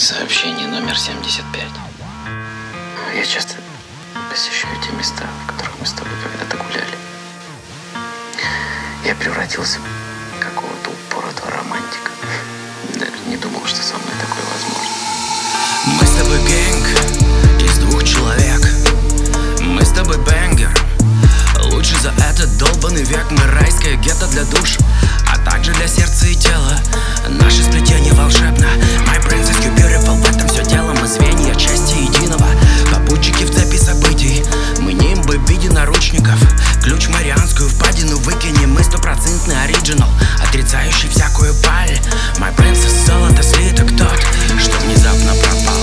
Сообщение номер 75. Я часто посещаю те места, в которых мы с тобой когда-то гуляли. Я превратился в какого-то упоротого романтика. Даже не думал, что со мной такое возможно. Мы с тобой гэнг из 2 человек. Мы с тобой бэнгер. Лучше за этот долбанный век. Мы райское гетто для душ, а также для сердца и тела. Наше сплетение волшебно. My princess you beautiful. В этом все дело. Мы звенья части единого. Попутчики в цепи событий. Мы нимбы в виде наручников. Ключ в Марианскую впадину выкинем. Мы 100% оригинал, отрицающий всякую паль. My princess золото слиток тот, что внезапно пропал.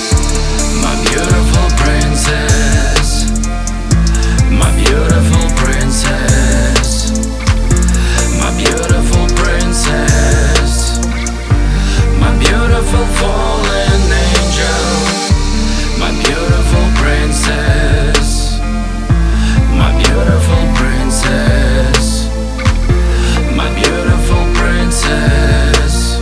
My beautiful princess. My beautiful princess. My beautiful princess. My beautiful fallen angel. My beautiful princess. My beautiful princess. My beautiful princess.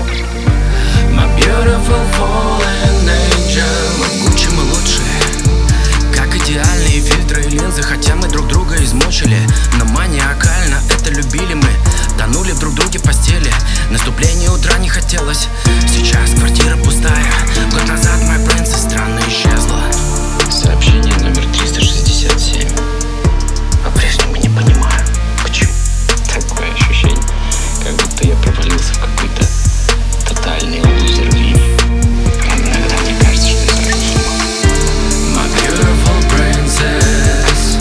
My beautiful fallen angel. Мы в Гуччи, мы лучшие, как идеальные фильтры и линзы. Хотя мы друг друга измучили, но маниакально это любили мы. Тонули в друг друге в постели. Наступление утра не хотелось. Сейчас квартира пустая. Год назад моя принцесса странно исчезла. Сообщение номер 367. По-прежнему не понимаю, почему. Такое ощущение, как будто я провалился в какой-то тотальный лузер линий. Иногда мне кажется, что я схожу с ума. My beautiful princess.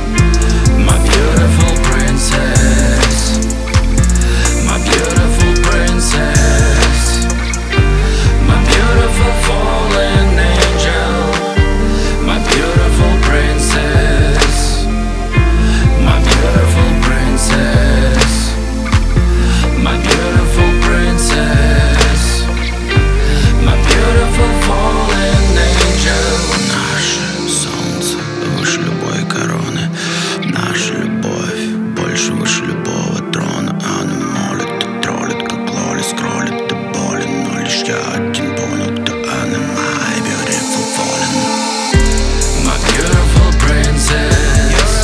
My beautiful princess. My beautiful princess. My beautiful fallen angel. My beautiful princess. My beautiful princess. My beautiful princess. My beautiful fallen angel. Наше солнце выше любой короны. Наша любовь больше выше любого трона. Она молит и троллит, как лоли скроллит до боли. Но лишь я один понял, кто она. My beautiful fallen. My beautiful princess.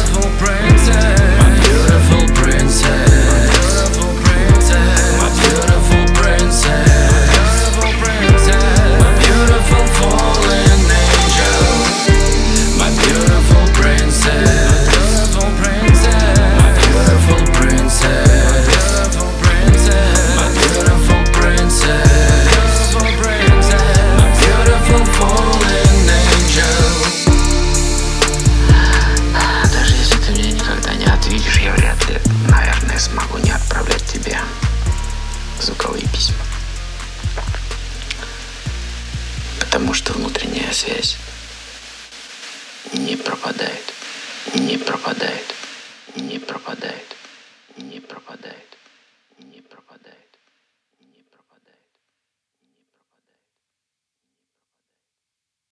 My beautiful princess. My beautiful princess. My beautiful fallen angel. My beautiful princess. My beautiful princess. My beautiful princess. My beautiful fallen angel. Даже если ты мне никогда не ответишь, я вряд ли, наверное, смогу не отправлять тебе звуковые письма. Потому что внутренняя связь не пропадает, не пропадает, не пропадает, не пропадает.